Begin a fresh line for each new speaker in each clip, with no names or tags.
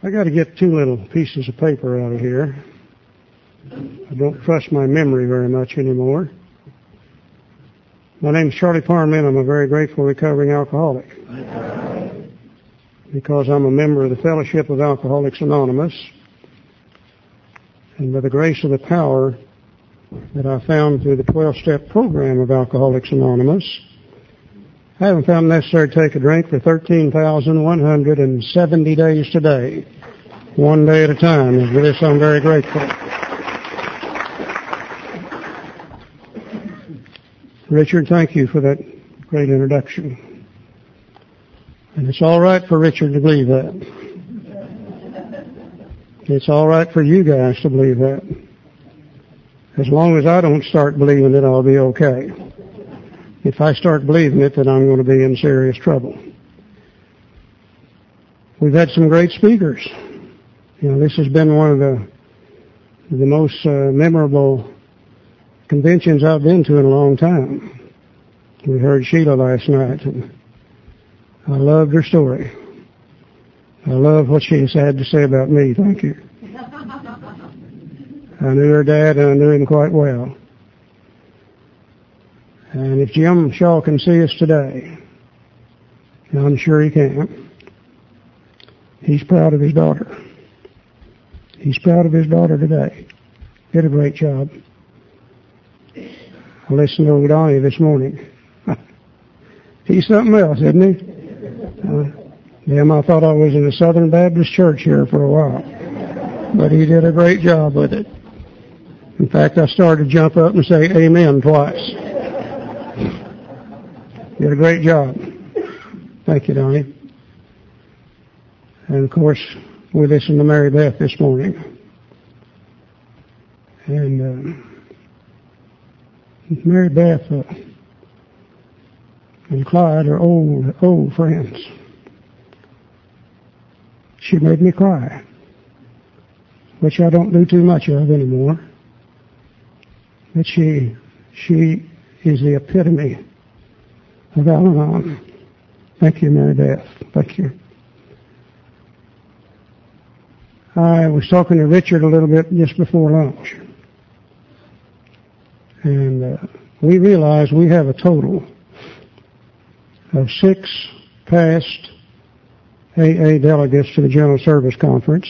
I got to get two little pieces of paper out of here. I don't trust my memory very much anymore. My name is Charlie Parman. I'm a very grateful recovering alcoholic. Because I'm a member of the Fellowship of Alcoholics Anonymous, and by the grace of the power that I found through the 12-step program of Alcoholics Anonymous, I haven't found it necessary to take a drink for 13,170 days today, one day at a time. And for this, I'm very grateful. Richard, thank you for that great introduction. And it's all right for Richard to believe that. It's all right for you guys to believe that. As long as I don't start believing it, I'll be okay. If I start believing it, then I'm going to be in serious trouble. We've had some great speakers. You know, this has been one of the most memorable conventions I've been to in a long time. We heard Sheila last night, and I loved her story. I love what she had to say about me. Thank you. I knew her dad, and I knew him quite well. And if Jim Shaw can see us today, and I'm sure he can, he's proud of his daughter. He's proud of his daughter today. Did a great job. I listened to old Donnie this morning. He's something else, isn't he? I thought I was in a Southern Baptist church here for a while. But he did a great job with it. In fact, I started to jump up and say amen twice. Did a great job. Thank you, Donnie. And of course, we listened to Mary Beth this morning. And Mary Beth and Clyde are old friends. She made me cry, which I don't do too much of anymore. But she is the epitome of Al-Anon. Thank you, Mary Beth. Thank you. I was talking to Richard a little bit just before lunch. And we realized we have a total of 6 past AA delegates to the General Service Conference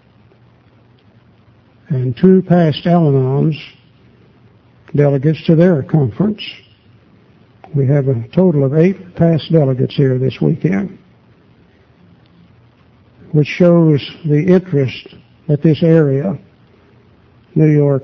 and 2 past Al-Anons delegates to their conference. We have a total of 8 past delegates here this weekend, which shows the interest that this area, New York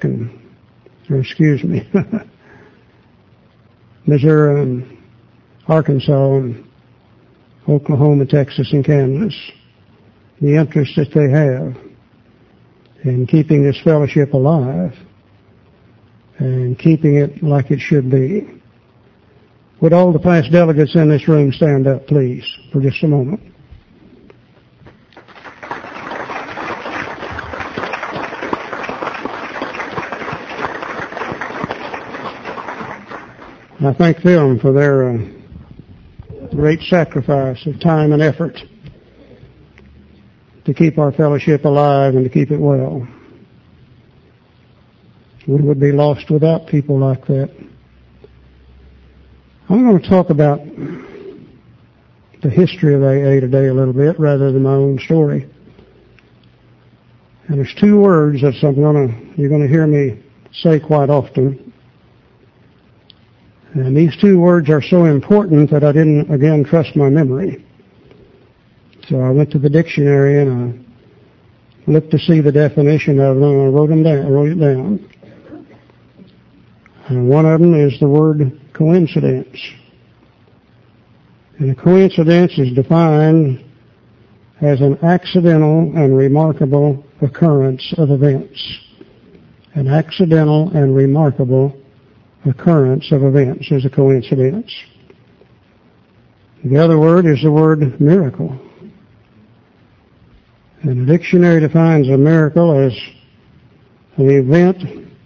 Missouri and Arkansas and Oklahoma, Texas, and Kansas, the interest that they have in keeping this fellowship alive and keeping it like it should be. Would all the past delegates in this room stand up, please, for just a moment? I thank them for their great sacrifice of time and effort to keep our fellowship alive and to keep it well. We would be lost without people like that. I'm going to talk about the history of AA today a little bit rather than my own story. And there's 2 words that you're going to hear me say quite often. And these 2 words are so important that I didn't, again, trust my memory. So I went to the dictionary and I looked to see the definition of them, and I wrote it down. And one of them is the word coincidence. And a coincidence is defined as an accidental and remarkable occurrence of events. An accidental and remarkable occurrence of events is a coincidence. The other word is the word miracle. And the dictionary defines a miracle as an event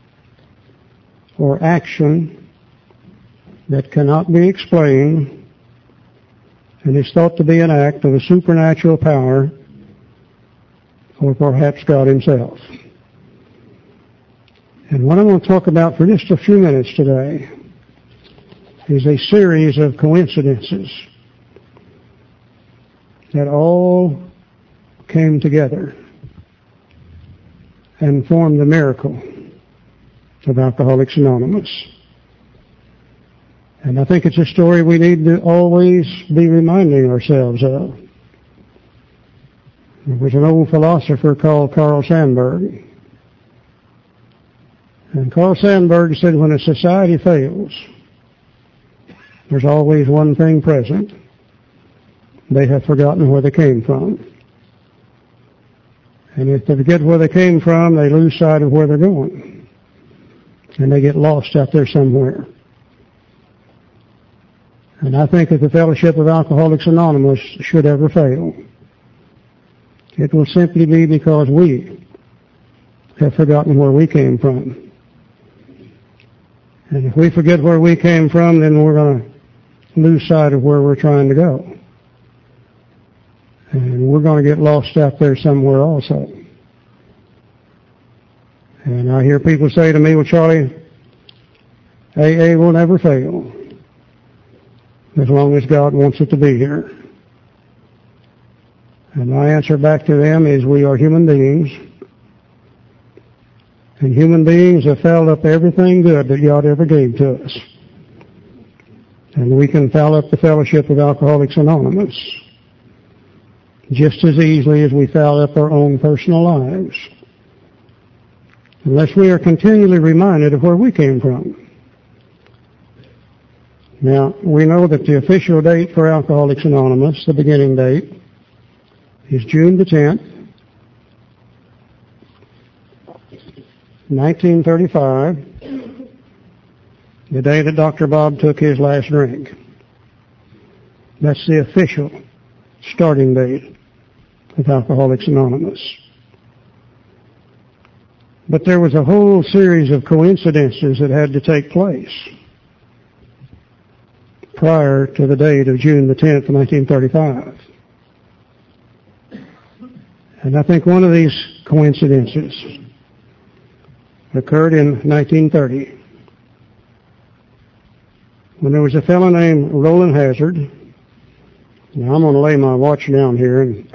or action that cannot be explained and is thought to be an act of a supernatural power or perhaps God himself. And what I'm going to talk about for just a few minutes today is a series of coincidences that all came together and formed the miracle of Alcoholics Anonymous. And I think it's a story we need to always be reminding ourselves of. There was an old philosopher called Carl Sandburg. And Carl Sandburg said, when a society fails, there's always one thing present. They have forgotten where they came from. And if they forget where they came from, they lose sight of where they're going. And they get lost out there somewhere. And I think if the Fellowship of Alcoholics Anonymous should ever fail, it will simply be because we have forgotten where we came from. And if we forget where we came from, then we're going to lose sight of where we're trying to go. And we're going to get lost out there somewhere also. And I hear people say to me, well, Charlie, AA will never fail as long as God wants it to be here. And my answer back to them is we are human beings. And human beings have fouled up everything good that God ever gave to us. And we can foul up the Fellowship of Alcoholics Anonymous just as easily as we foul up our own personal lives, unless we are continually reminded of where we came from. Now, we know that the official date for Alcoholics Anonymous, the beginning date, is June the 10th, 1935, the day that Dr. Bob took his last drink. That's the official starting date of Alcoholics Anonymous. But there was a whole series of coincidences that had to take place prior to the date of June the 10th, 1935. And I think one of these coincidences occurred in 1930 when there was a fellow named Roland Hazard. Now I'm going to lay my watch down here, and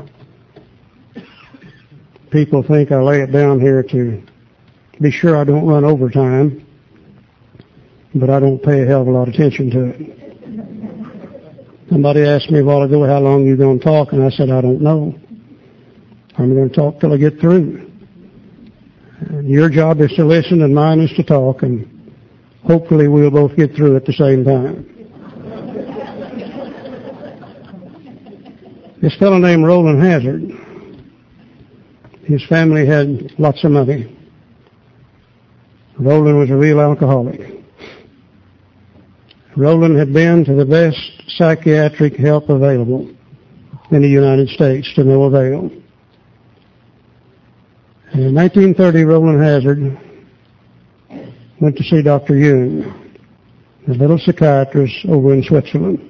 people think I lay it down here to be sure I don't run overtime, but I don't pay a hell of a lot of attention to it. Somebody asked me a while ago, how long are you going to talk? And I said, I don't know. I'm going to talk till I get through. And your job is to listen and mine is to talk, and hopefully we'll both get through at the same time. This fellow named Roland Hazard, his family had lots of money. Roland was a real alcoholic. Roland had been to the best psychiatric help available in the United States to no avail. And in 1930, Roland Hazard went to see Dr. Jung, a little psychiatrist over in Switzerland.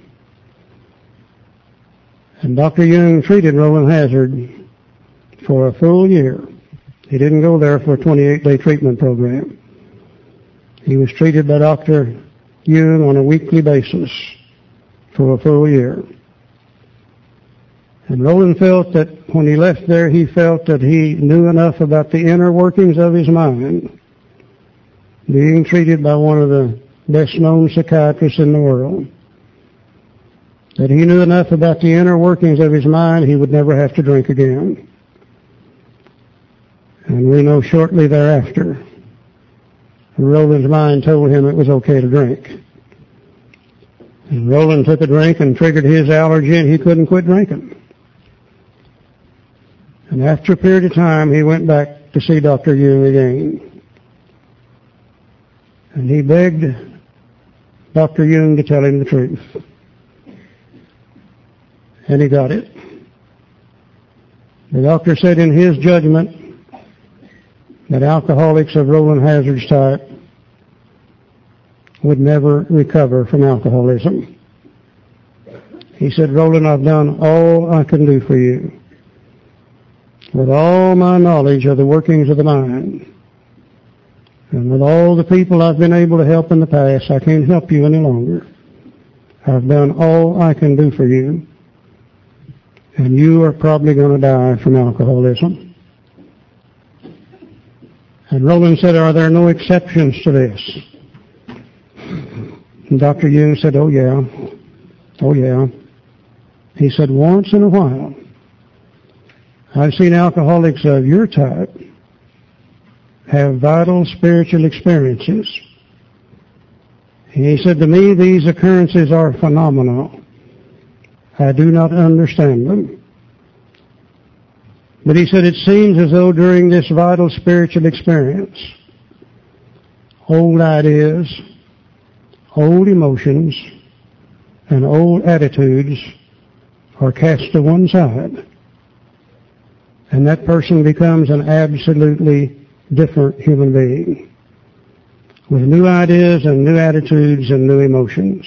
And Dr. Jung treated Roland Hazard for a full year. He didn't go there for a 28-day treatment program. He was treated by Dr. Jung on a weekly basis for a full year. And Roland felt that when he left there, he felt that he knew enough about the inner workings of his mind, being treated by one of the best-known psychiatrists in the world, that he knew enough about the inner workings of his mind he would never have to drink again. And we know shortly thereafter, Roland's mind told him it was okay to drink. And Roland took a drink and triggered his allergy, and he couldn't quit drinking. And after a period of time, he went back to see Dr. Jung again. And he begged Dr. Jung to tell him the truth. And he got it. The doctor said in his judgment that alcoholics of Roland Hazard's type would never recover from alcoholism. He said, Roland, I've done all I can do for you. with all my knowledge of the workings of the mind, and with all the people I've been able to help in the past, I can't help you any longer. I've done all I can do for you, and you are probably going to die from alcoholism. And Roland said, are there no exceptions to this? And Dr. Jung said, oh yeah. He said, once in a while, I've seen alcoholics of your type have vital spiritual experiences. And he said to me, these occurrences are phenomenal. I do not understand them. But he said, it seems as though during this vital spiritual experience, old ideas, old emotions, and old attitudes are cast to one side. And that person becomes an absolutely different human being with new ideas and new attitudes and new emotions.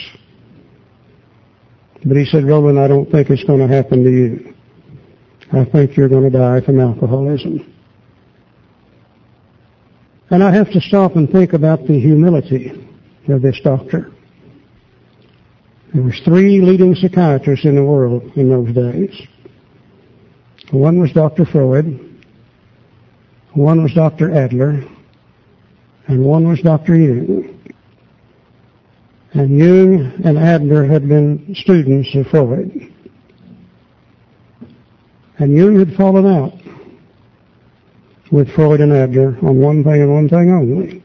But he said, Roland, I don't think it's going to happen to you. I think you're going to die from alcoholism. And I have to stop and think about the humility of this doctor. There was 3 leading psychiatrists in the world in those days. One was Dr. Freud, one was Dr. Adler, and one was Dr. Jung. And Jung and Adler had been students of Freud. And Jung had fallen out with Freud and Adler on one thing and one thing only.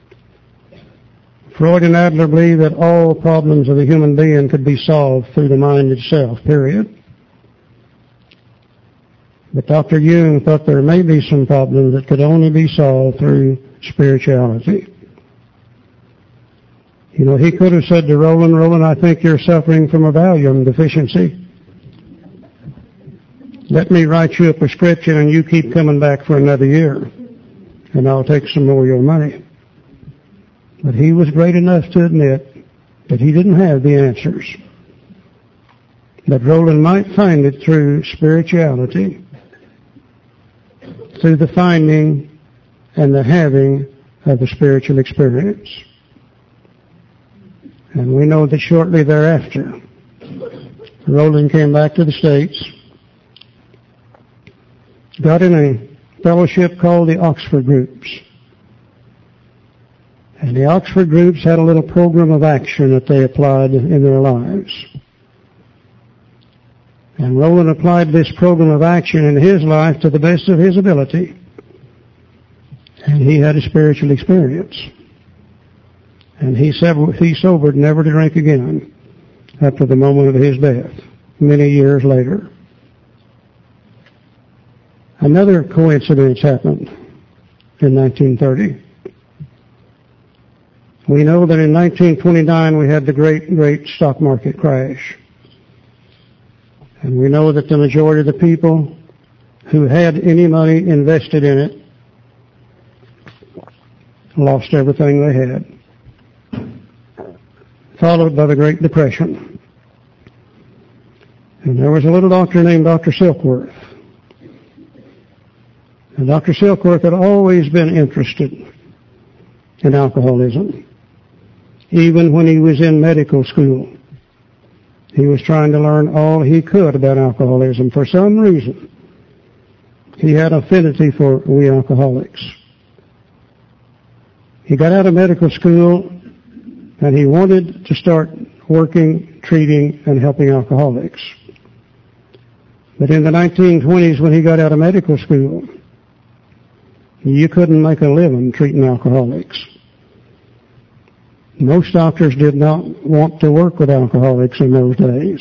Freud and Adler believed that all problems of the human being could be solved through the mind itself, period. But Dr. Jung thought there may be some problems that could only be solved through spirituality. You know, he could have said to Roland, I think you're suffering from a Valium deficiency. Let me write you a prescription and you keep coming back for another year, and I'll take some more of your money. But he was great enough to admit that he didn't have the answers. But Roland might find it through spirituality, through the finding and the having of a spiritual experience. And we know that shortly thereafter, Roland came back to the States, got in a fellowship called the Oxford Groups. And the Oxford Groups had a little program of action that they applied in their lives. And Roland applied this program of action in his life to the best of his ability. And he had a spiritual experience. And he sobered never to drink again after the moment of his death, many years later. Another coincidence happened in 1930. We know that in 1929 we had the great stock market crash. And we know that the majority of the people who had any money invested in it lost everything they had, followed by the Great Depression. And there was a little doctor named Dr. Silkworth. And Dr. Silkworth had always been interested in alcoholism. Even when he was in medical school, he was trying to learn all he could about alcoholism. For some reason, he had affinity for we alcoholics. He got out of medical school and he wanted to start working, treating, and helping alcoholics. But in the 1920s, when he got out of medical school, you couldn't make a living treating alcoholics. Most doctors did not want to work with alcoholics in those days.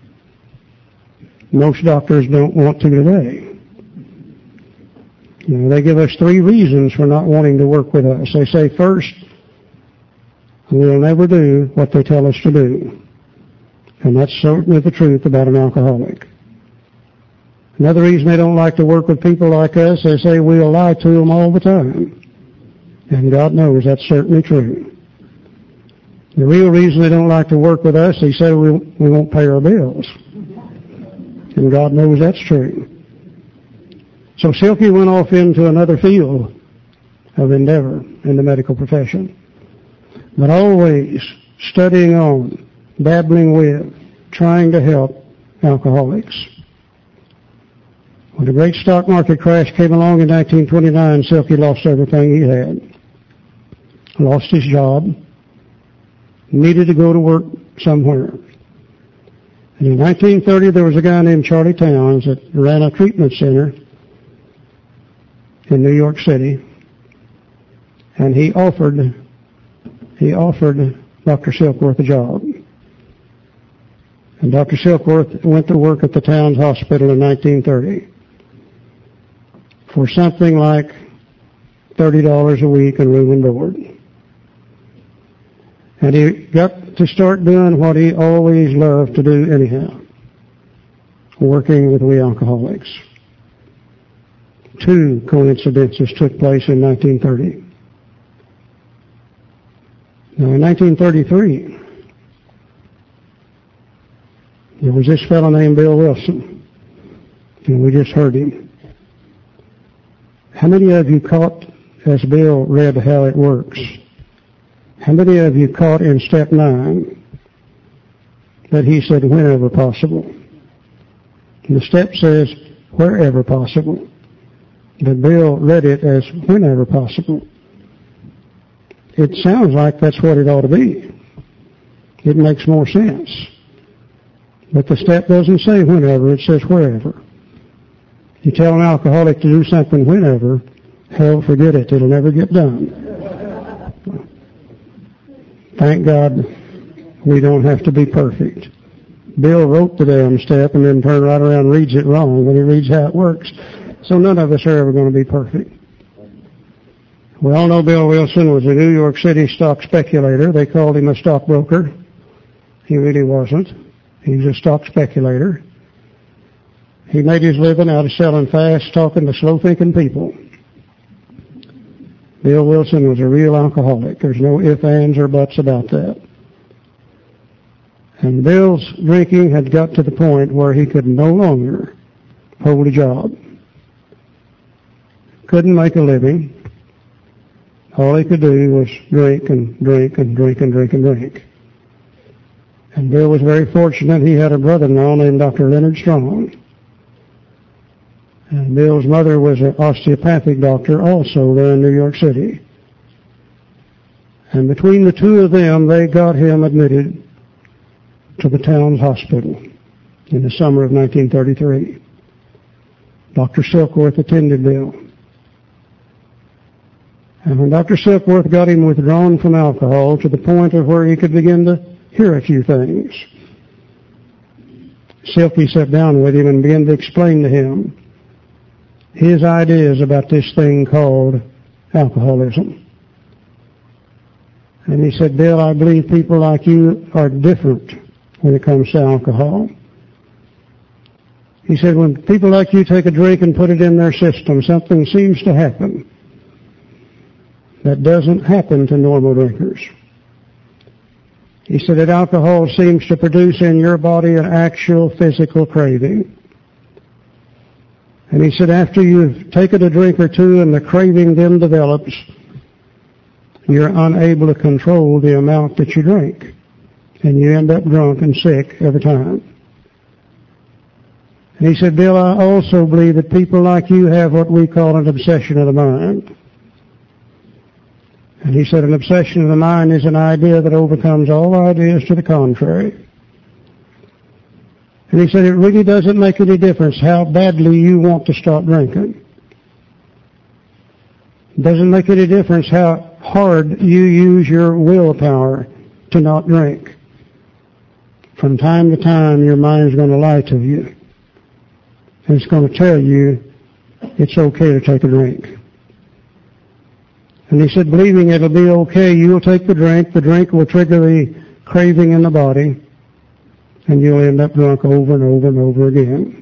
Most doctors don't want to today. You know, they give us 3 reasons for not wanting to work with us. They say, first, we'll never do what they tell us to do. And that's certainly the truth about an alcoholic. Another reason they don't like to work with people like us, they say we'll lie to them all the time. And God knows that's certainly true. The real reason they don't like to work with us, they say we won't pay our bills. And God knows that's true. So Silky went off into another field of endeavor in the medical profession, but always studying on, dabbling with, trying to help alcoholics. When the great stock market crash came along in 1929, Silky lost everything he had. Lost his job, needed to go to work somewhere. And in 1930, there was a guy named Charlie Towns that ran a treatment center in New York City, and he offered Dr. Silkworth a job. And Dr. Silkworth went to work at the Towns Hospital in 1930 for something like $30 a week and room and board. And he got to start doing what he always loved to do anyhow, working with we alcoholics. 2 coincidences took place in 1930. Now in 1933, there was this fellow named Bill Wilson, and we just heard him. How many of you caught, as Bill read how it works, how many of you caught in step 9 that he said whenever possible? And the step says wherever possible, but Bill read it as whenever possible. It sounds like that's what it ought to be. It makes more sense. But the step doesn't say whenever, it says wherever. You tell an alcoholic to do something whenever, hell, forget it, it'll never get done. Thank God we don't have to be perfect. Bill wrote the damn step and then turned right around and reads it wrong when he reads how it works. So none of us are ever going to be perfect. We all know Bill Wilson was a New York City stock speculator. They called him a stockbroker. He really wasn't. He was a stock speculator. He made his living out of selling fast, talking to slow-thinking people. Bill Wilson was a real alcoholic. There's no ifs, ands, or buts about that. And Bill's drinking had got to the point where he could no longer hold a job. Couldn't make a living. All he could do was drink and drink and drink and drink and drink. And Bill was very fortunate. He had a brother-in-law named Dr. Leonard Strong. And Bill's mother was an osteopathic doctor also there in New York City. And between the two of them, they got him admitted to the Towns Hospital in the summer of 1933. Dr. Silkworth attended Bill. And when Dr. Silkworth got him withdrawn from alcohol to the point of where he could begin to hear a few things, Silky sat down with him and began to explain to him his ideas about this thing called alcoholism. And he said, Bill, I believe people like you are different when it comes to alcohol. He said, when people like you take a drink and put it in their system, something seems to happen that doesn't happen to normal drinkers. He said that alcohol seems to produce in your body an actual physical craving. And he said after you've taken a drink or two and the craving then develops, you're unable to control the amount that you drink. And you end up drunk and sick every time. And he said, Bill, I also believe that people like you have what we call an obsession of the mind. And he said an obsession of the mind is an idea that overcomes all ideas to the contrary. And he said it really doesn't make any difference how badly you want to stop drinking. It doesn't make any difference how hard you use your willpower to not drink. From time to time, your mind's going to lie to you. And it's going to tell you it's okay to take a drink. And he said, believing it'll be okay, you'll take the drink will trigger the craving in the body, and you'll end up drunk over and over and over again.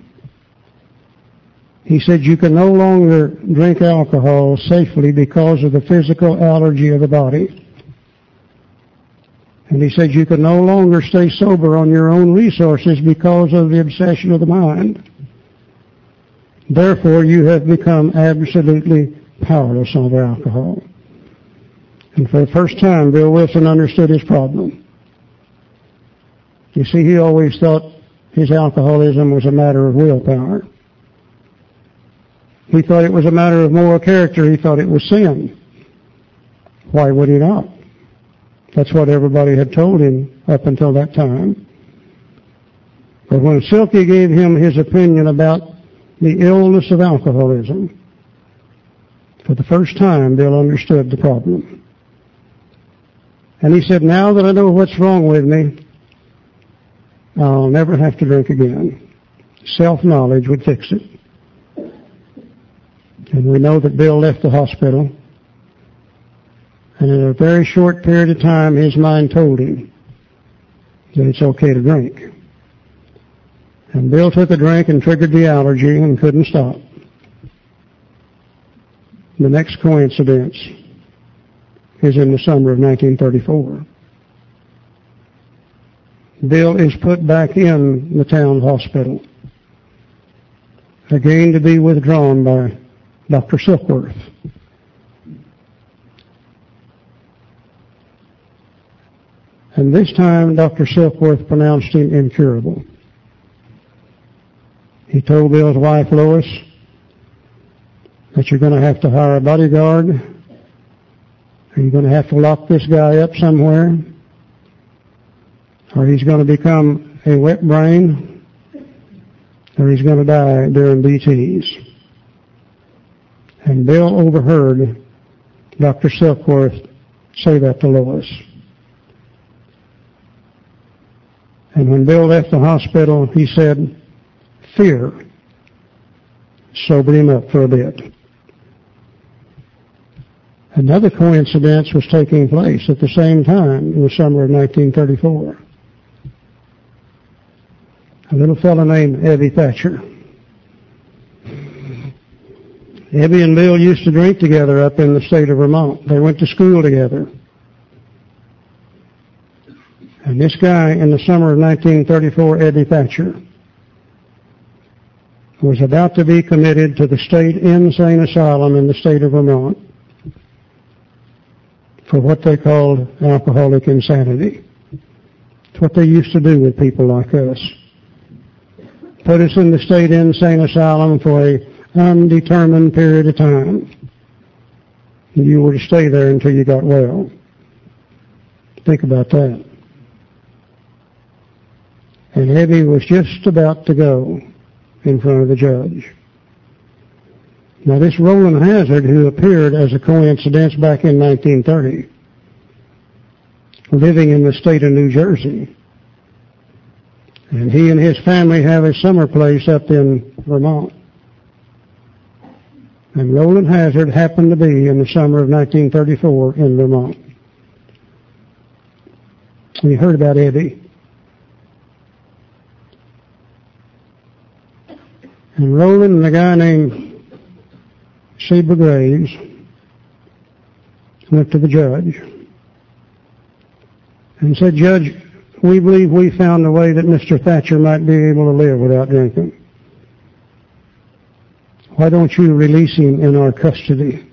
He said you can no longer drink alcohol safely because of the physical allergy of the body. And he said you can no longer stay sober on your own resources because of the obsession of the mind. Therefore, you have become absolutely powerless over alcohol. And for the first time, Bill Wilson understood his problem. You see, he always thought his alcoholism was a matter of willpower. He thought it was a matter of moral character. He thought it was sin. Why would he not? That's what everybody had told him up until that time. But when Silky gave him his opinion about the illness of alcoholism, for the first time, Bill understood the problem. And he said, now that I know what's wrong with me, I'll never have to drink again. Self-knowledge would fix it. And we know that Bill left the hospital, and in a very short period of time, his mind told him that it's okay to drink. And Bill took a drink and triggered the allergy and couldn't stop. The next coincidence is in the summer of 1934. Bill is put back in the town hospital, again to be withdrawn by Dr. Silkworth. And this time, Dr. Silkworth pronounced him incurable. He told Bill's wife, Lois, that you're going to have to hire a bodyguard, or you're going to have to lock this guy up somewhere, or he's going to become a wet brain, or he's going to die during BTs. And Bill overheard Dr. Silkworth say that to Lois. And when Bill left the hospital, he said, fear sobered him up for a bit. Another coincidence was taking place at the same time in the summer of 1934. A little fellow named Ebby Thatcher. Ebby and Bill used to drink together up in the state of Vermont. They went to school together. And this guy in the summer of 1934, Ebby Thatcher, was about to be committed to the state insane asylum in the state of Vermont for what they called alcoholic insanity. It's what they used to do with people like us. Put us in the state insane asylum for an undetermined period of time. You were to stay there until you got well. Think about that. And Ebby was just about to go in front of the judge. Now this Roland Hazard, who appeared as a coincidence back in 1930, living in the state of New Jersey, and he and his family have a summer place up in Vermont. And Roland Hazard happened to be in the summer of 1934 in Vermont. And he heard about Ebby. And Roland and a guy named Sheba Graves went to the judge and said, Judge, we believe we found a way that Mr. Thatcher might be able to live without drinking. Why don't you release him in our custody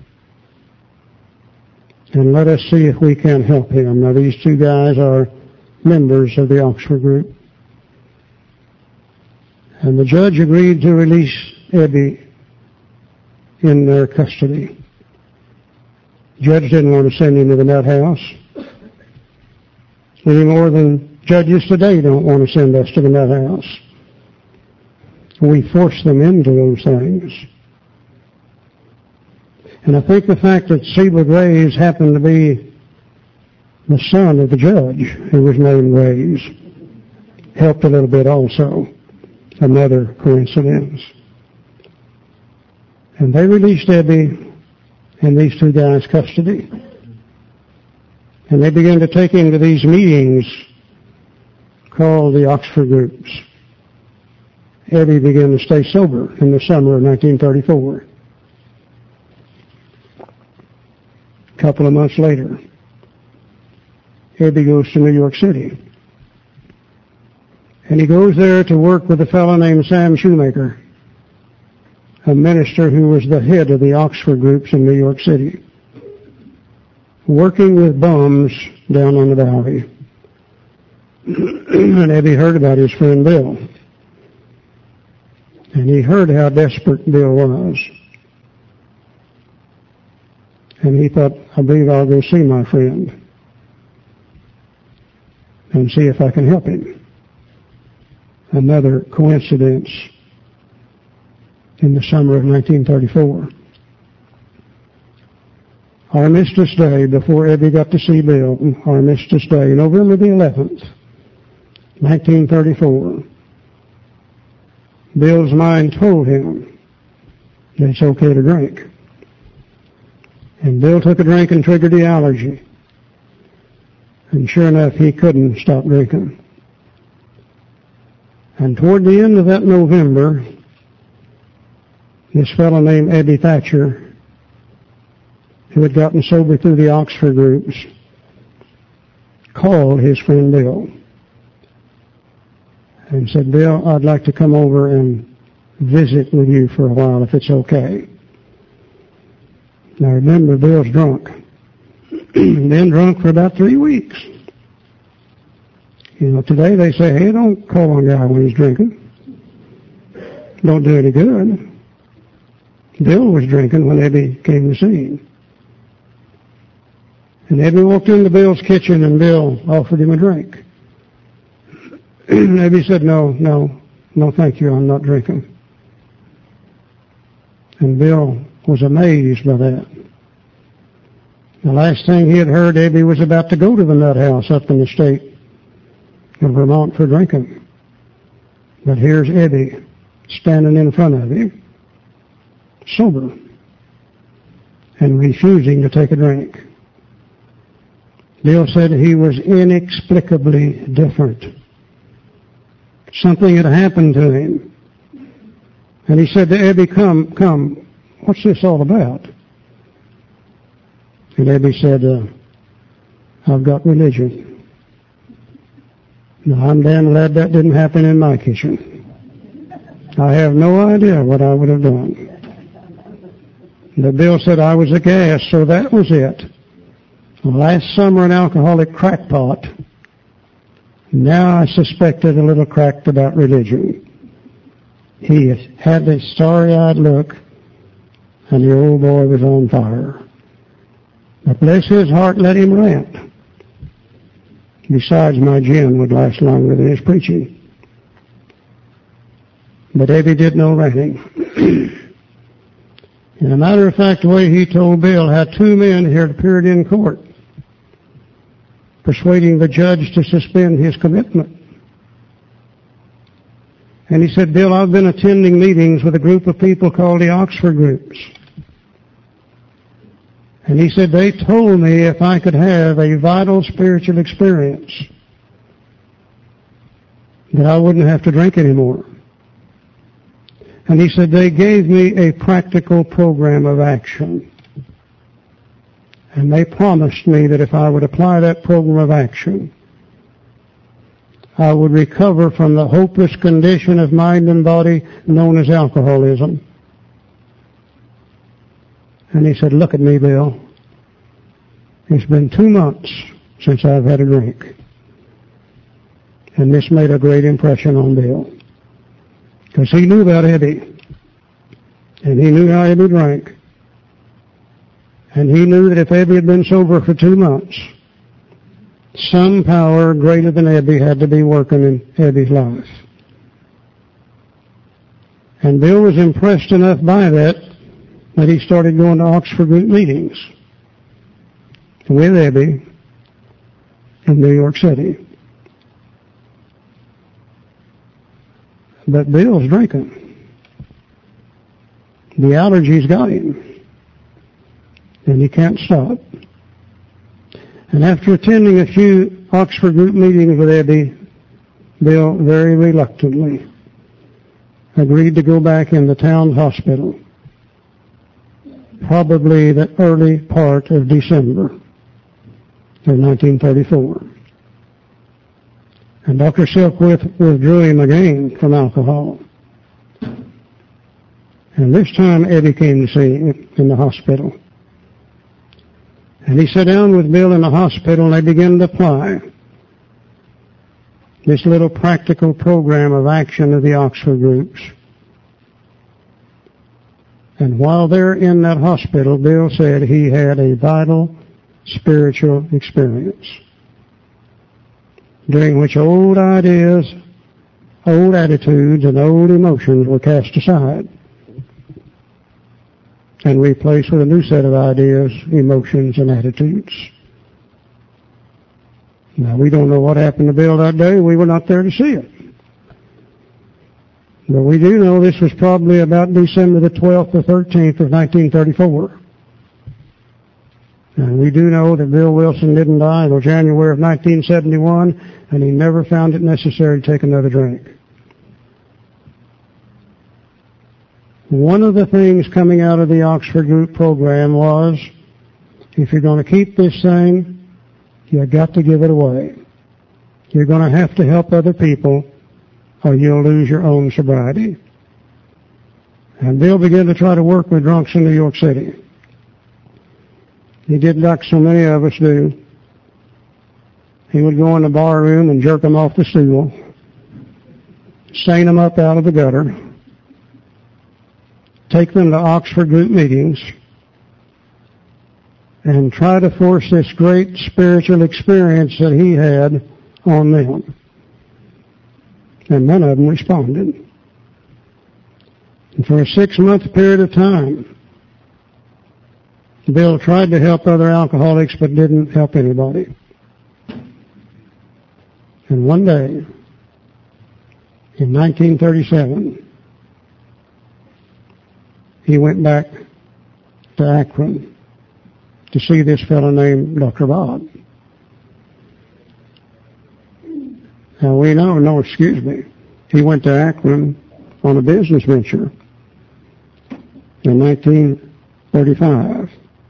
and let us see if we can help him? Now these two guys are members of the Oxford group. And the judge agreed to release Ebby in their custody. The judge didn't want to send him to the nut house any more than judges today don't want to send us to the nut house. We force them into those things. And I think the fact that Sheba Graves happened to be the son of the judge, who was named Graves, helped a little bit also. Another coincidence. And they released Ebby in these two guys' custody. And they began to take him to these meetings called the Oxford groups. Ebby began to stay sober in the summer of 1934. A couple of months later, Ebby goes to New York City. And he goes there to work with a fellow named Sam Shoemaker, a minister who was the head of the Oxford groups in New York City, working with bums down on the Bowery. And Ebby heard about his friend Bill. And he heard how desperate Bill was. And he thought, I believe I'll go see my friend and see if I can help him. Another coincidence in the summer of 1934. Armistice Day, before Ebby got to see Bill, Armistice Day, November the 11th, 1934, Bill's mind told him that it's okay to drink. And Bill took a drink and triggered the allergy. And sure enough, he couldn't stop drinking. And toward the end of that November, this fellow named Ebby Thatcher, who had gotten sober through the Oxford groups, called his friend Bill and said, Bill, I'd like to come over and visit with you for a while if it's okay. Now remember, Bill's drunk. Been drunk for about 3 weeks. You know, today they say, hey, don't call on a guy when he's drinking. Don't do any good. Bill was drinking when Ebby came to see him. And Ebby walked into Bill's kitchen and Bill offered him a drink. Ebby said, no, thank you, I'm not drinking. And Bill was amazed by that. The last thing he had heard, Ebby was about to go to the nut house up in the state of Vermont for drinking. But here's Ebby standing in front of him, sober, and refusing to take a drink. Bill said he was inexplicably different. Something had happened to him. And he said to Ebby, come, what's this all about? And Ebby said, I've got religion. Now, I'm damn glad that didn't happen in my kitchen. I have no idea what I would have done. But Bill said I was aghast, so that was it. Last summer, an alcoholic crackpot. Now I suspected a little cracked about religion. He had a starry-eyed look, and the old boy was on fire. But bless his heart, let him rant. Besides, my gin would last longer than his preaching. But Ebby did no ranting. And a matter of fact, the way he told Bill how 2 men had appeared in court persuading the judge to suspend his commitment. And he said, Bill, I've been attending meetings with a group of people called the Oxford groups. And he said, they told me if I could have a vital spiritual experience, that I wouldn't have to drink anymore. And he said, they gave me a practical program of action. And they promised me that if I would apply that program of action, I would recover from the hopeless condition of mind and body known as alcoholism. And he said, look at me, Bill. It's been 2 months since I've had a drink. And this made a great impression on Bill. Because he knew about Ebby. And he knew how Ebby drank. And he knew that if Ebby had been sober for 2 months, some power greater than Ebby had to be working in Ebby's life. And Bill was impressed enough by that he started going to Oxford group meetings with Ebby in New York City. But Bill's drinking. The allergies got him. And he can't stop. And after attending a few Oxford group meetings with Ebby, Bill very reluctantly agreed to go back in the town hospital, probably the early part of December of 1934. And Dr. Silkworth withdrew him again from alcohol. And this time Eddie came to see him in the hospital. And he sat down with Bill in the hospital, and they began to apply this little practical program of action of the Oxford groups. And while they're in that hospital, Bill said he had a vital spiritual experience, during which old ideas, old attitudes, and old emotions were cast aside and replaced with a new set of ideas, emotions, and attitudes. Now, we don't know what happened to Bill that day. We were not there to see it. But we do know this was probably about December the 12th or 13th of 1934. And we do know that Bill Wilson didn't die until January of 1971, and he never found it necessary to take another drink. One of the things coming out of the Oxford Group program was, if you're going to keep this thing, you've got to give it away. You're going to have to help other people, or you'll lose your own sobriety. And Bill began to try to work with drunks in New York City. He did like so many of us do. He would go in the bar room and jerk them off the stool, stain them up out of the gutter, take them to Oxford group meetings, and try to force this great spiritual experience that he had on them. And none of them responded. And for a 6-month period of time, Bill tried to help other alcoholics but didn't help anybody. And one day, in 1937, he went back to Akron to see this fellow named Dr. Bob. Now we know, he went to Akron on a business venture in 1935,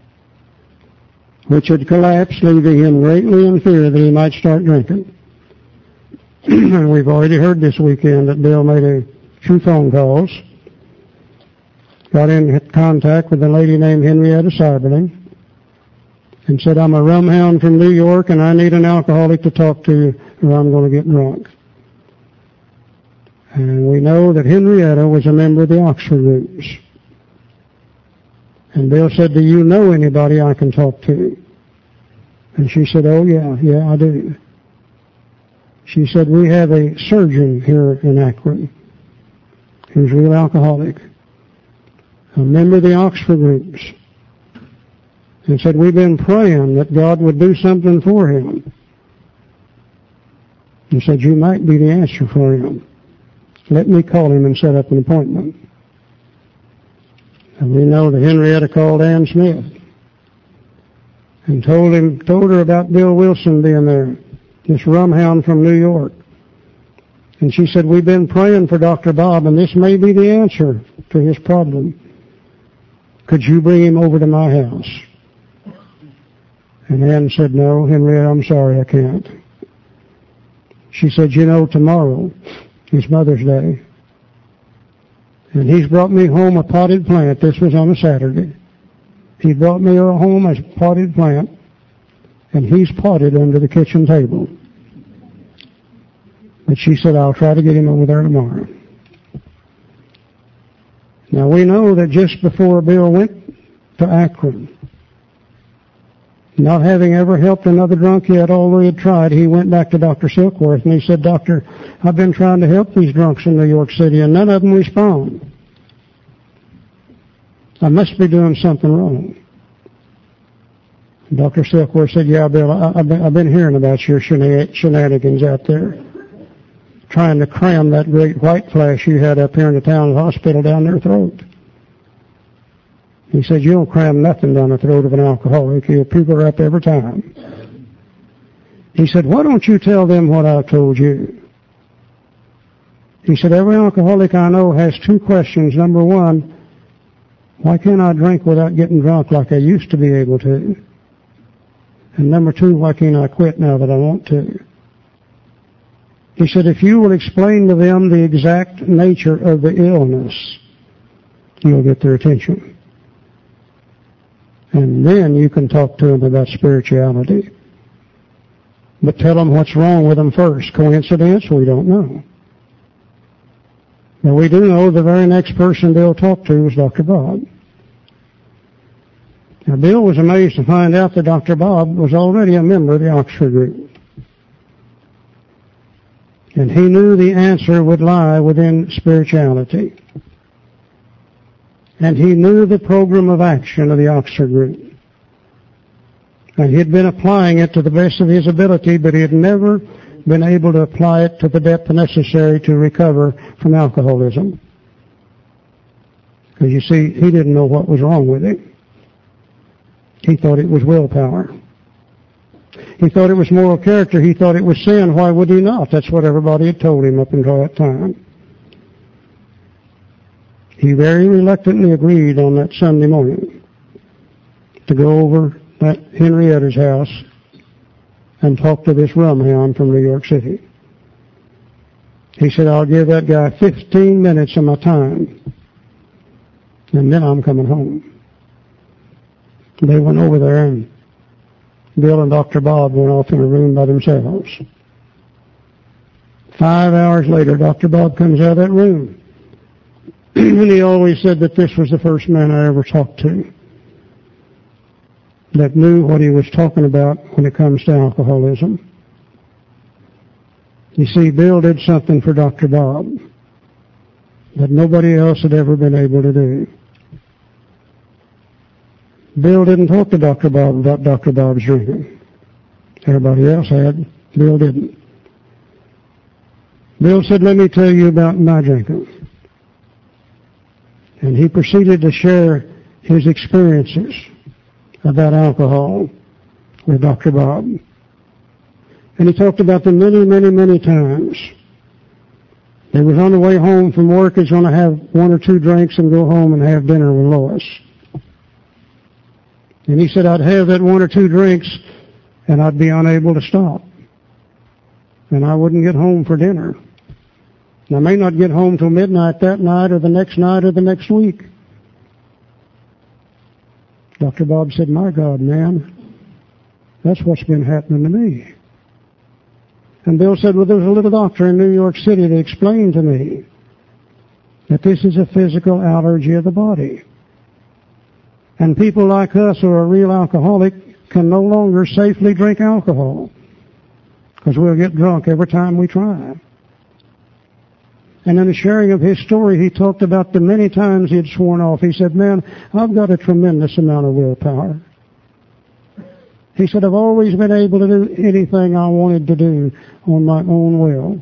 which had collapsed, leaving him greatly in fear that he might start drinking. And we've already heard this weekend that Bill made a few phone calls, got in contact with a lady named Henrietta Seiberling, and said, I'm a rum hound from New York, and I need an alcoholic to talk to, or I'm going to get drunk. And we know that Henrietta was a member of the Oxford groups. And Bill said, do you know anybody I can talk to? And she said, oh, yeah, I do. She said, we have a surgeon here in Akron who's a real alcoholic, a member of the Oxford groups, and said, we've been praying that God would do something for him. And said, you might be the answer for him. Let me call him and set up an appointment. And we know that Henrietta called Ann Smith and told her about Bill Wilson being there, this rum hound from New York. And she said, we've been praying for Dr. Bob, and this may be the answer to his problem. Could you bring him over to my house? And Ann said, no, Henrietta, I'm sorry, I can't. She said, tomorrow is Mother's Day. And he's brought me home a potted plant. This was on a Saturday. He brought me home a potted plant, and he's potted under the kitchen table. But she said, I'll try to get him over there tomorrow. Now we know that just before Bill went to Akron, not having ever helped another drunk yet, although he had tried, he went back to Dr. Silkworth and he said, Doctor, I've been trying to help these drunks in New York City and none of them respond. I must be doing something wrong. Dr. Silkworth said, yeah, Bill, I've been hearing about your shenanigans out there, trying to cram that great white flash you had up here in the town hospital down their throat. He said, you don't cram nothing down the throat of an alcoholic. You'll puke her up every time. He said, why don't you tell them what I told you? He said, every alcoholic I know has 2 questions. Number 1, why can't I drink without getting drunk like I used to be able to? And number 2, why can't I quit now that I want to? He said, if you will explain to them the exact nature of the illness, you'll get their attention. And then you can talk to them about spirituality. But tell them what's wrong with them first. Coincidence? We don't know. But we do know the very next person Bill talked to was Dr. Bob. Now, Bill was amazed to find out that Dr. Bob was already a member of the Oxford group. And he knew the answer would lie within spirituality. And he knew the program of action of the Oxford group. And he had been applying it to the best of his ability, but he had never been able to apply it to the depth necessary to recover from alcoholism. Because you see, he didn't know what was wrong with it. He thought it was willpower. He thought it was moral character. He thought it was sin. Why would he not? That's what everybody had told him up until that time. He very reluctantly agreed on that Sunday morning to go over at Henrietta's house and talk to this rum hound from New York City. He said, I'll give that guy 15 minutes of my time, and then I'm coming home. They went over there, and Bill and Dr. Bob went off in a room by themselves. 5 hours later, Dr. Bob comes out of that room. And he always said that this was the first man I ever talked to that knew what he was talking about when it comes to alcoholism. You see, Bill did something for Dr. Bob that nobody else had ever been able to do. Bill didn't talk to Dr. Bob about Dr. Bob's drinking. Everybody else had. Bill didn't. Bill said, let me tell you about my drinking. And he proceeded to share his experiences about alcohol with Dr. Bob. And he talked about them many, many, many times. He was on the way home from work. He's going to have one or two drinks and go home and have dinner with Lois. And he said, I'd have that one or two drinks and I'd be unable to stop. And I wouldn't get home for dinner. And I may not get home till midnight that night or the next week. Dr. Bob said, my God, man, that's what's been happening to me. And Bill said, well, there was a little doctor in New York City that explained to me that this is a physical allergy of the body. And people like us who are a real alcoholic can no longer safely drink alcohol because we'll get drunk every time we try. And in the sharing of his story, he talked about the many times he had sworn off. He said, man, I've got a tremendous amount of willpower. He said, I've always been able to do anything I wanted to do on my own will.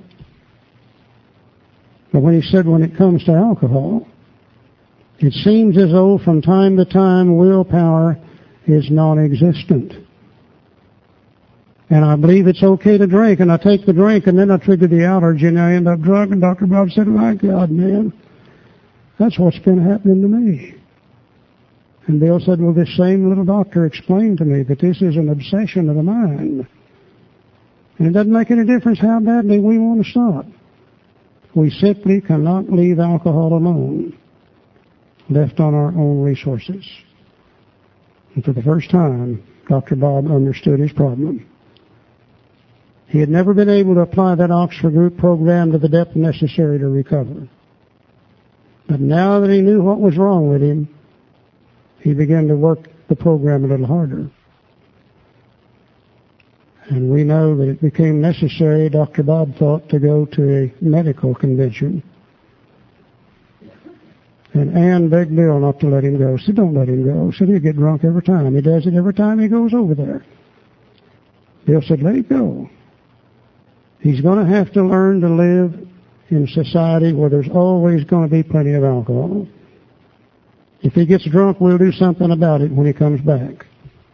But when he said when it comes to alcohol, it seems as though from time to time willpower is non-existent. And I believe it's okay to drink, and I take the drink, and then I trigger the allergy, and I end up drunk. And Dr. Bob said, my God, man, that's what's been happening to me. And Bill said, well, this same little doctor explained to me that this is an obsession of the mind. And it doesn't make any difference how badly we want to stop. We simply cannot leave alcohol alone, left on our own resources. And for the first time, Dr. Bob understood his problem. He had never been able to apply that Oxford group program to the depth necessary to recover. But now that he knew what was wrong with him, he began to work the program a little harder. And we know that it became necessary, Dr. Bob thought, to go to a medical convention. And Ann begged Bill not to let him go. She said, don't let him go. She said, he'll get drunk every time. He does it every time he goes over there. Bill said, let him go. He's going to have to learn to live in society where there's always going to be plenty of alcohol. If he gets drunk, we'll do something about it when he comes back.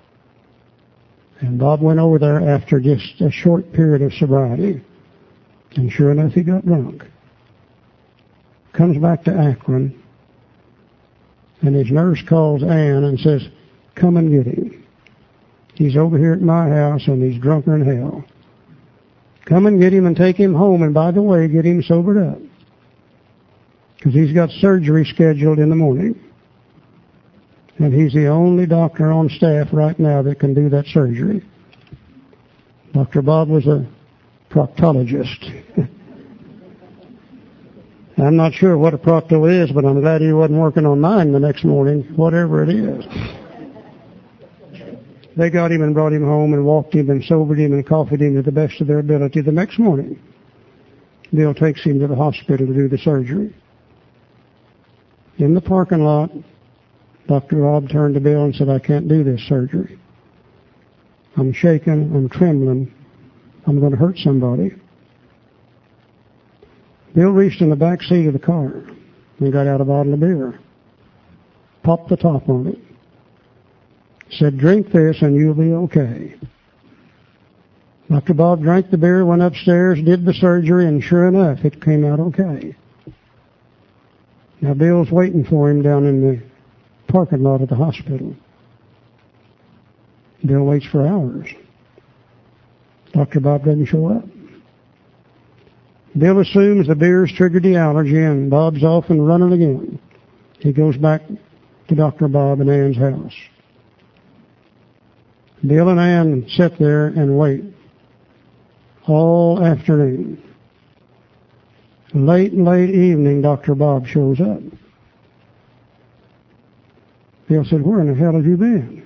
And Bob went over there after just a short period of sobriety. And sure enough, he got drunk. Comes back to Akron. And his nurse calls Ann and says, come and get him. He's over here at my house and he's drunker than hell. Come and get him and take him home, and by the way, get him sobered up. because he's got surgery scheduled in the morning. And he's the only doctor on staff right now that can do that surgery. Dr. Bob was a proctologist. I'm not sure what a procto is, but I'm glad he wasn't working on mine the next morning, whatever it is. They got him and brought him home and walked him and sobered him and coffeed him to the best of their ability. The next morning, Bill takes him to the hospital to do the surgery. In the parking lot, Dr. Bob turned to Bill and said, "I can't do this surgery. I'm shaking, I'm trembling, I'm going to hurt somebody." Bill reached in the back seat of the car and got out a bottle of beer, popped the top on it, said, "Drink this and you'll be okay." Dr. Bob drank the beer, went upstairs, did the surgery, and sure enough, it came out okay. Now Bill's waiting for him down in the parking lot at the hospital. Bill waits for hours. Dr. Bob doesn't show up. Bill assumes the beer's triggered the allergy, and Bob's off and running again. He goes back to Dr. Bob and Ann's house. Bill and Ann sit there and wait all afternoon. Late evening, Dr. Bob shows up. Bill said, "Where in the hell have you been?"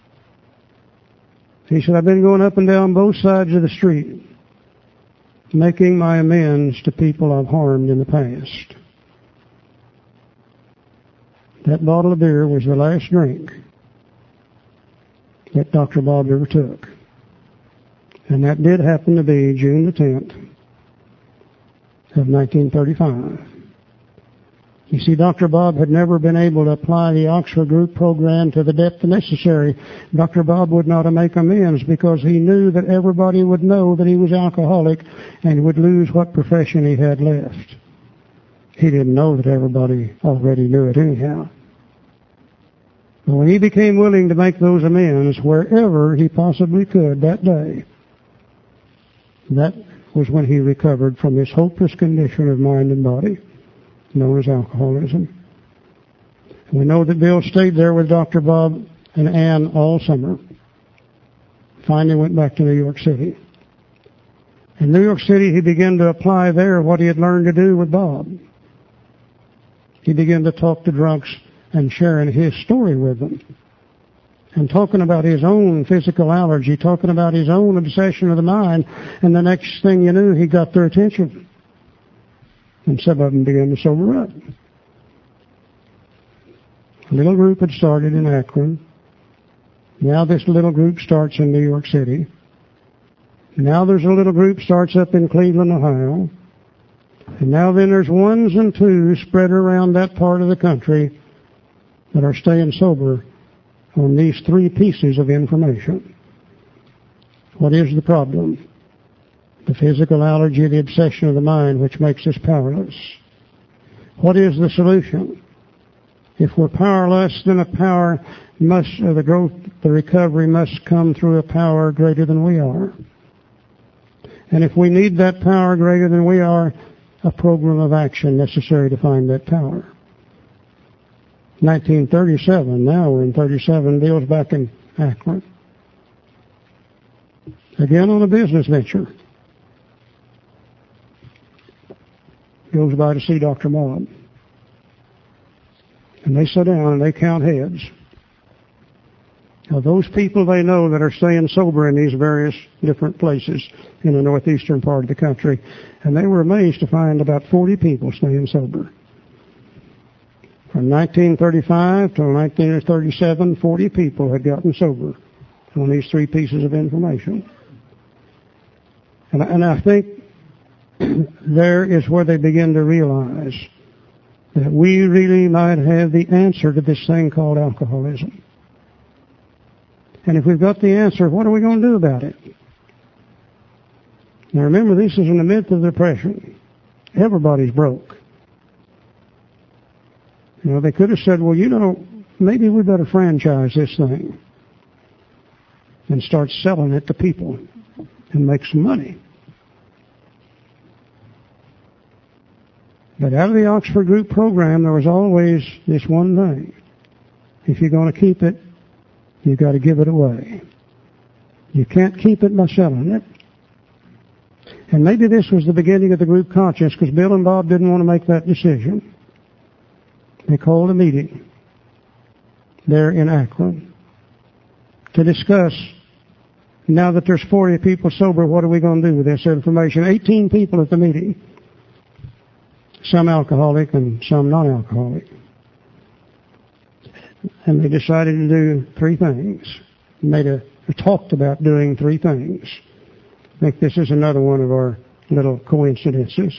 He said, "I've been going up and down both sides of the street, making my amends to people I've harmed in the past." That bottle of beer was the last drink that Dr. Bob ever took. And that did happen to be June the 10th of 1935. You see, Dr. Bob had never been able to apply the Oxford Group program to the depth necessary. Dr. Bob would not make amends because he knew that everybody would know that he was alcoholic and would lose what profession he had left. He didn't know that everybody already knew it anyhow. But when he became willing to make those amends wherever he possibly could that day, that was when he recovered from this hopeless condition of mind and body known as alcoholism. We know that Bill stayed there with Dr. Bob and Ann all summer. Finally went back to New York City. In New York City, he began to apply there what he had learned to do with Bob. He began to talk to drunks and sharing his story with them, and talking about his own physical allergy, talking about his own obsession of the mind, and the next thing you knew, he got their attention. And some of them began to sober up. A little group had started in Akron. Now this little group starts in New York City. Now there's a little group starts up in Cleveland, Ohio. And now then there's ones and twos spread around that part of the country that are staying sober on these three pieces of information. What is the problem? The physical allergy, the obsession of the mind, which makes us powerless. What is the solution? If we're powerless, then the recovery must come through a power greater than we are. And if we need that power greater than we are, a program of action necessary to find that power. 1937, now we're in 37, Bill's back in Akron. Again on a business venture. Goes by to see Dr. Bob. And they sit down and they count heads. Now those people they know that are staying sober in these various different places in the northeastern part of the country, and they were amazed to find about 40 people staying sober. From 1935 till 1937, 40 people had gotten sober on these three pieces of information. And I think there is where they begin to realize that we really might have the answer to this thing called alcoholism. And if we've got the answer, what are we going to do about it? Now remember, this is in the midst of the Depression. Everybody's broke. You know, they could have said, well, maybe we better franchise this thing and start selling it to people and make some money. But out of the Oxford Group program, there was always this one thing. If you're going to keep it, you've got to give it away. You can't keep it by selling it. And maybe this was the beginning of the group conscience, because Bill and Bob didn't want to make that decision. They called a meeting there in Akron to discuss, now that there's 40 people sober, what are we going to do with this information? 18 people at the meeting, some alcoholic and some non-alcoholic. And they decided to do three things. Talked about doing three things. I think this is another one of our little coincidences.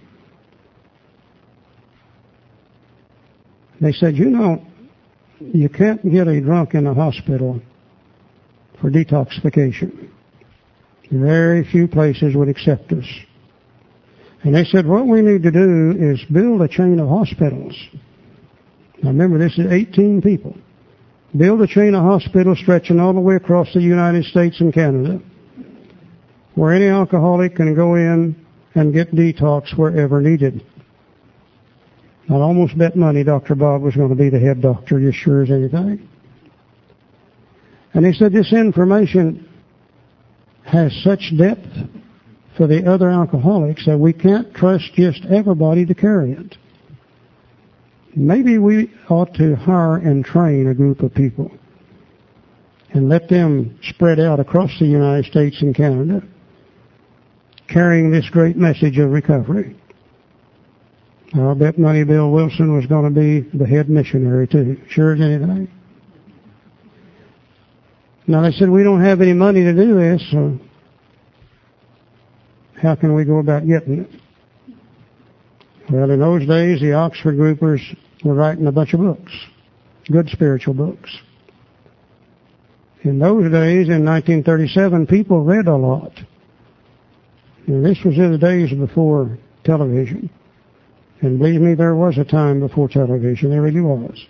They said, you can't get a drunk in a hospital for detoxification. Very few places would accept us. And they said, what we need to do is build a chain of hospitals. Now remember, this is 18 people. Build a chain of hospitals stretching all the way across the United States and Canada, where any alcoholic can go in and get detox wherever needed. I'd almost bet money Dr. Bob was going to be the head doctor, as sure as anything. And he said this information has such depth for the other alcoholics that we can't trust just everybody to carry it. Maybe we ought to hire and train a group of people and let them spread out across the United States and Canada, carrying this great message of recovery. I'll bet money Bill Wilson was going to be the head missionary too, sure as anything. Now they said, we don't have any money to do this, so how can we go about getting it? Well, in those days, the Oxford groupers were writing a bunch of books, good spiritual books. In those days, in 1937, people read a lot. And this was in the days before television. And believe me, there was a time before television. There really was.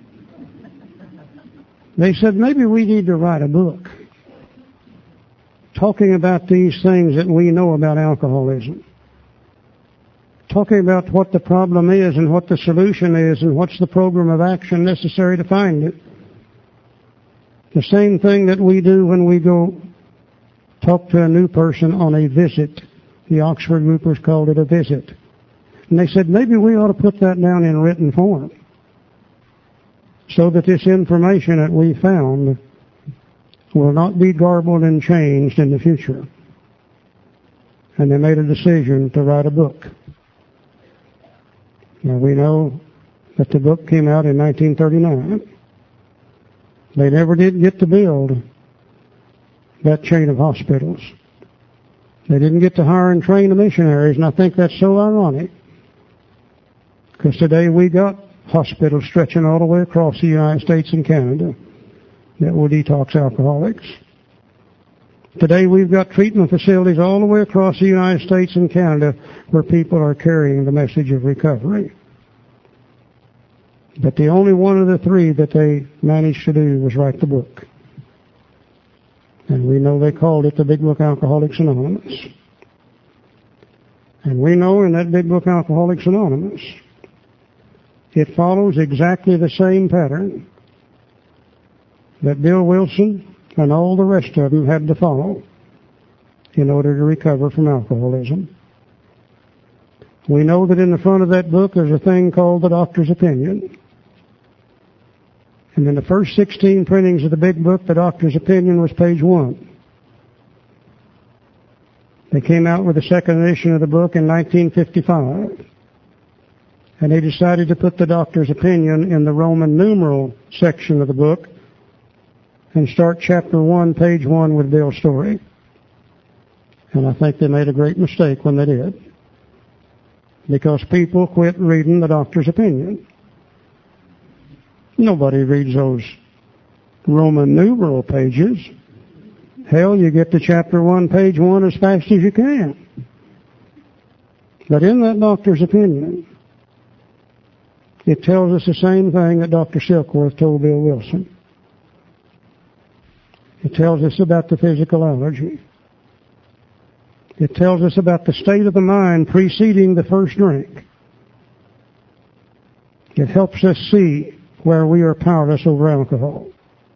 They said, maybe we need to write a book talking about these things that we know about alcoholism. Talking about what the problem is and what the solution is and what's the program of action necessary to find it. The same thing that we do when we go talk to a new person on a visit. The Oxford groupers called it a visit. And they said, maybe we ought to put that down in written form so that this information that we found will not be garbled and changed in the future. And they made a decision to write a book. Now we know that the book came out in 1939. They never did get to build that chain of hospitals. They didn't get to hire and train the missionaries, and I think that's so ironic. Because today we got hospitals stretching all the way across the United States and Canada that will detox alcoholics. Today we've got treatment facilities all the way across the United States and Canada where people are carrying the message of recovery. But the only one of the three that they managed to do was write the book. And we know they called it the Big Book Alcoholics Anonymous. And we know in that Big Book Alcoholics Anonymous, it follows exactly the same pattern that Bill Wilson and all the rest of them had to follow in order to recover from alcoholism. We know that in the front of that book there's a thing called the doctor's opinion. And in the first 16 printings of the big book, the doctor's opinion was page 1. They came out with the second edition of the book in 1955. And they decided to put the doctor's opinion in the Roman numeral section of the book and start chapter 1, page 1 with Bill's story. And I think they made a great mistake when they did, because people quit reading the doctor's opinion. Nobody reads those Roman numeral pages. Hell, you get to chapter 1, page 1 as fast as you can. But in that doctor's opinion, it tells us the same thing that Dr. Silkworth told Bill Wilson. It tells us about the physical allergy. It tells us about the state of the mind preceding the first drink. It helps us see where we are powerless over alcohol.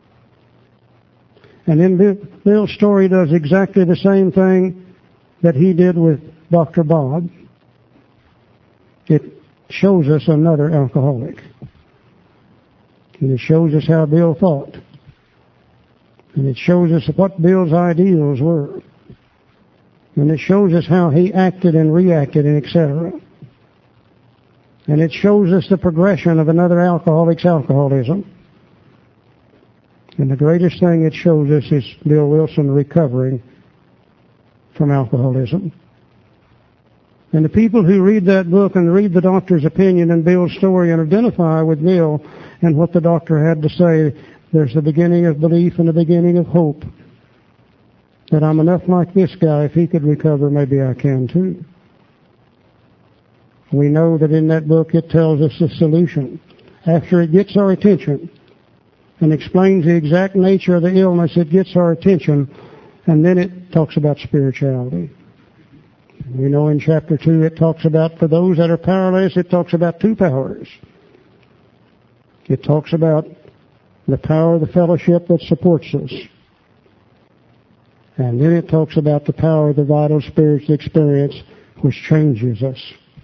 And then Bill's story does exactly the same thing that he did with Dr. Bob. It shows us another alcoholic. And it shows us how Bill thought. And it shows us what Bill's ideals were. And it shows us how he acted and reacted and etc. And it shows us the progression of another alcoholic's alcoholism. And the greatest thing it shows us is Bill Wilson recovering from alcoholism. And the people who read that book and read the doctor's opinion and Bill's story and identify with Bill and what the doctor had to say, there's the beginning of belief and the beginning of hope. That I'm enough like this guy, if he could recover, maybe I can too. We know that in that book it tells us the solution. After it gets our attention and explains the exact nature of the illness, it gets our attention, and then it talks about spirituality. We know in chapter 2 it talks about, for those that are powerless, it talks about two powers. It talks about the power of the fellowship that supports us. And then it talks about the power of the vital spiritual experience which changes us.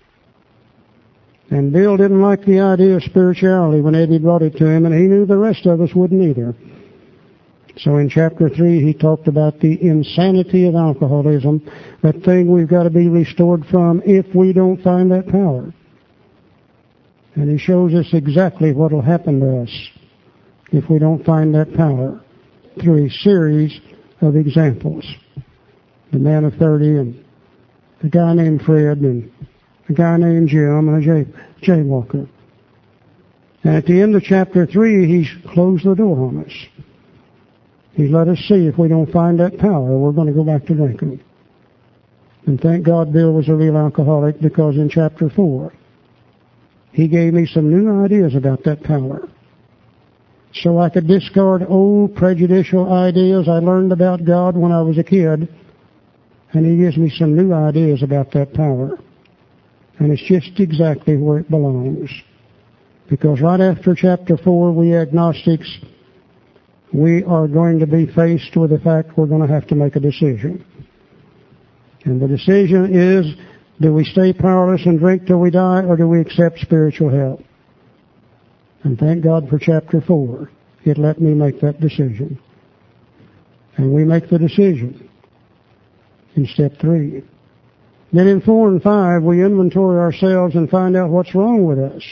And Bill didn't like the idea of spirituality when Eddie brought it to him, and he knew the rest of us wouldn't either. So in chapter 3 he talked about the insanity of alcoholism, that thing we've got to be restored from if we don't find that power. And he shows us exactly what will happen to us if we don't find that power through a series of examples. The man of 30 and a guy named Fred and a guy named Jim and a jaywalker. And at the end of chapter 3, he's closed the door on us. He's let us see if we don't find that power, we're going to go back to drinking. And thank God Bill was a real alcoholic, because in chapter 4, he gave me some new ideas about that power. So I could discard old prejudicial ideas I learned about God when I was a kid, and he gives me some new ideas about that power. And it's just exactly where it belongs. Because right after chapter 4, we agnostics, we are going to be faced with the fact we're going to have to make a decision. And the decision is, do we stay powerless and drink till we die, or do we accept spiritual help? And thank God for chapter 4. It let me make that decision. And we make the decision in step 3. Then in 4 and 5, we inventory ourselves and find out what's wrong with us.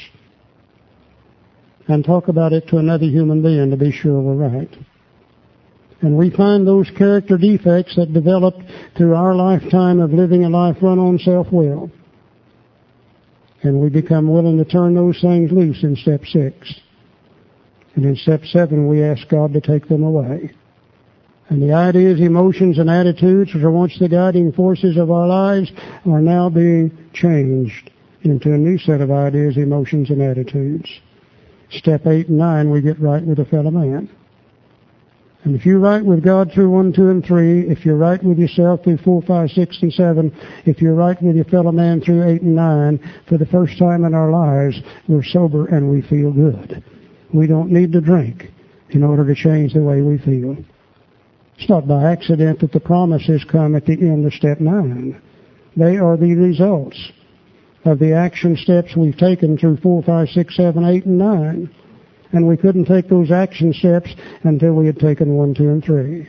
And talk about it to another human being to be sure we're right. And we find those character defects that developed through our lifetime of living a life run on self-will. And we become willing to turn those things loose in step 6. And in step 7, we ask God to take them away. And the ideas, emotions, and attitudes, which are once the guiding forces of our lives, are now being changed into a new set of ideas, emotions, and attitudes. Step 8 and 9, we get right with a fellow man. And if you're right with God through 1, 2, and 3, if you're right with yourself through 4, 5, 6, and 7, if you're right with your fellow man through 8 and 9, for the first time in our lives, we're sober and we feel good. We don't need to drink in order to change the way we feel. It's not by accident that the promises come at the end of step 9. They are the results of the action steps we've taken through 4, 5, 6, 7, 8, and 9. And we couldn't take those action steps until we had taken 1, 2, and 3.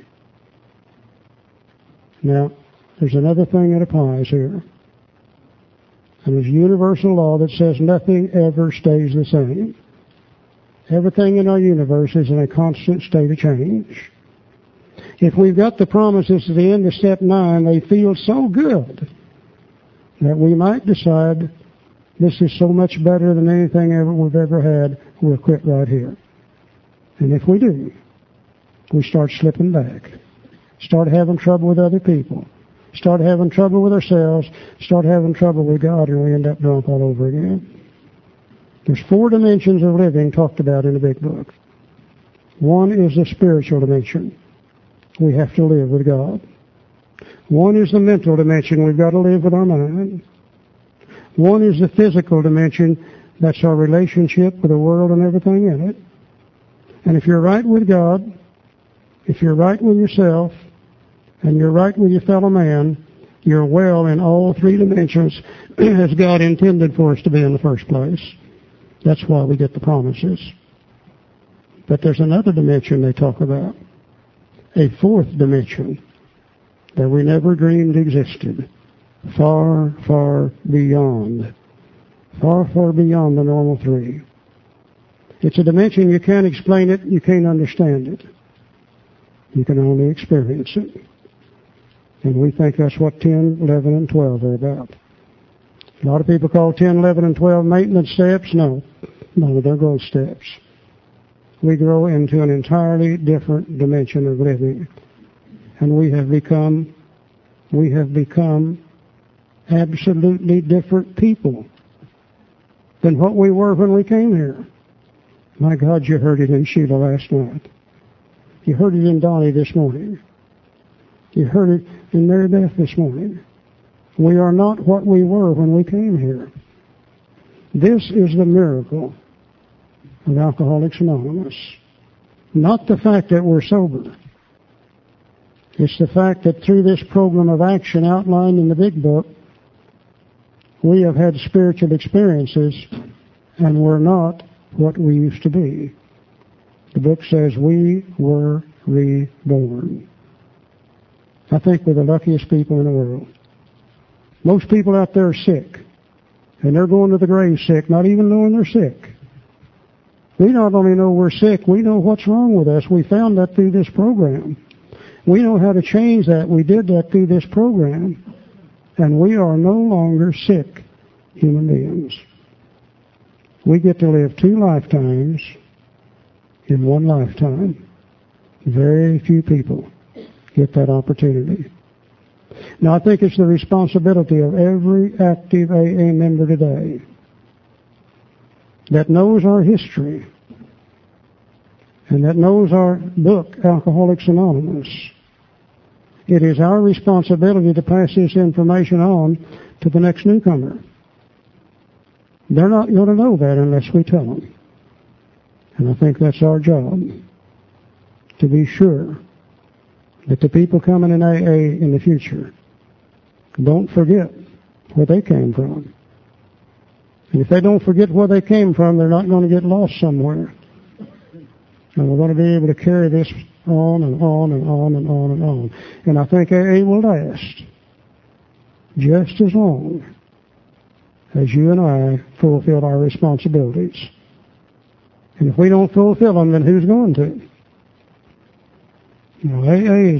Now, there's another thing that applies here. And there's a universal law that says nothing ever stays the same. Everything in our universe is in a constant state of change. If we've got the promises at the end of step 9, they feel so good that we might decide this is so much better than anything we've ever had, we'll quit right here. And if we do, we start slipping back, start having trouble with other people, start having trouble with ourselves, start having trouble with God, and we end up drunk all over again. There's 4 dimensions of living talked about in the big book. One is the spiritual dimension. We have to live with God. One is the mental dimension. We've got to live with our mind. One is the physical dimension. That's our relationship with the world and everything in it. And if you're right with God, if you're right with yourself, and you're right with your fellow man, you're well in all three dimensions as God intended for us to be in the first place. That's why we get the promises. But there's another dimension they talk about, a fourth dimension that we never dreamed existed, far, far beyond the normal three. It's a dimension you can't explain it, you can't understand it. You can only experience it. And we think that's what 10, 11, and 12 are about. A lot of people call 10, 11, and 12 maintenance steps. No, they're growth steps. We grow into an entirely different dimension of living. And we have become absolutely different people than what we were when we came here. My God, you heard it in Sheila last night. You heard it in Donnie this morning. You heard it in Mary Beth this morning. We are not what we were when we came here. This is the miracle of Alcoholics Anonymous. Not the fact that we're sober. It's the fact that through this program of action outlined in the Big Book, we have had spiritual experiences and we're not what we used to be. The book says we were reborn. I think we're the luckiest people in the world. Most people out there are sick, and they're going to the grave sick, not even knowing they're sick. We not only know we're sick, we know what's wrong with us. We found that through this program. We know how to change that. We did that through this program. And we are no longer sick human beings. We get to live 2 lifetimes in 1 lifetime. Very few people get that opportunity. Now, I think it's the responsibility of every active AA member today that knows our history and that knows our book, Alcoholics Anonymous. It is our responsibility to pass this information on to the next newcomer. They're not going to know that unless we tell them. And I think that's our job, to be sure that the people coming in AA in the future don't forget where they came from. And if they don't forget where they came from, they're not going to get lost somewhere. And we're going to be able to carry this on and on and on and on and on. And I think AA will last just as long as you and I fulfill our responsibilities. And if we don't fulfill them, then who's going to? You know, AA is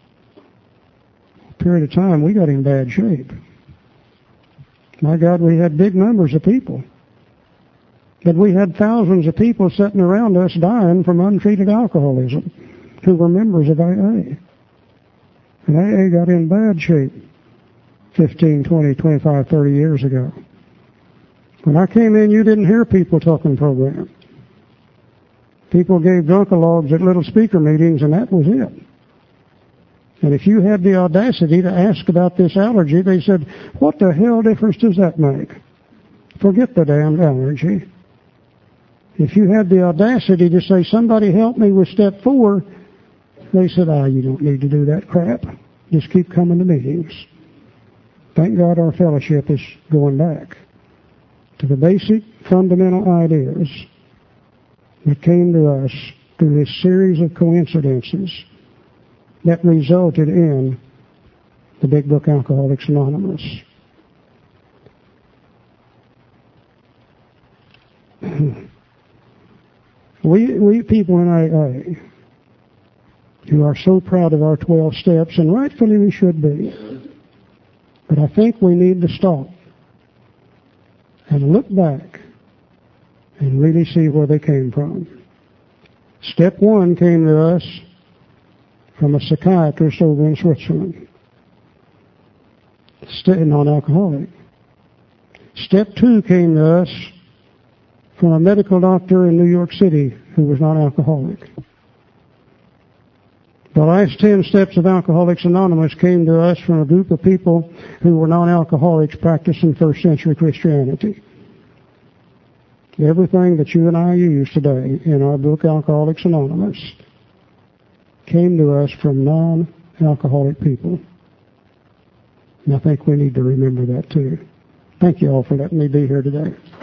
a period of time we got in bad shape. My God, we had big numbers of people. But we had thousands of people sitting around us dying from untreated alcoholism who were members of AA. And AA got in bad shape 15, 20, 25, 30 years ago. When I came in, you didn't hear people talking program. People gave drunkalogs at little speaker meetings, and that was it. And if you had the audacity to ask about this allergy, they said, what the hell difference does that make? Forget the damned allergy. If you had the audacity to say, somebody help me with step 4, they said, you don't need to do that crap. Just keep coming to meetings. Thank God our fellowship is going back to the basic fundamental ideas that came to us through this series of coincidences that resulted in the Big Book Alcoholics Anonymous. We people in AA who are so proud of our 12 steps, and rightfully we should be, but I think we need to stop and look back and really see where they came from. Step 1 came to us from a psychiatrist over in Switzerland, non-alcoholic. Step 2 came to us from a medical doctor in New York City who was non-alcoholic. The last 10 steps of Alcoholics Anonymous came to us from a group of people who were non-alcoholics practicing first century Christianity. Everything that you and I use today in our book, Alcoholics Anonymous, came to us from non-alcoholic people. And I think we need to remember that too. Thank you all for letting me be here today.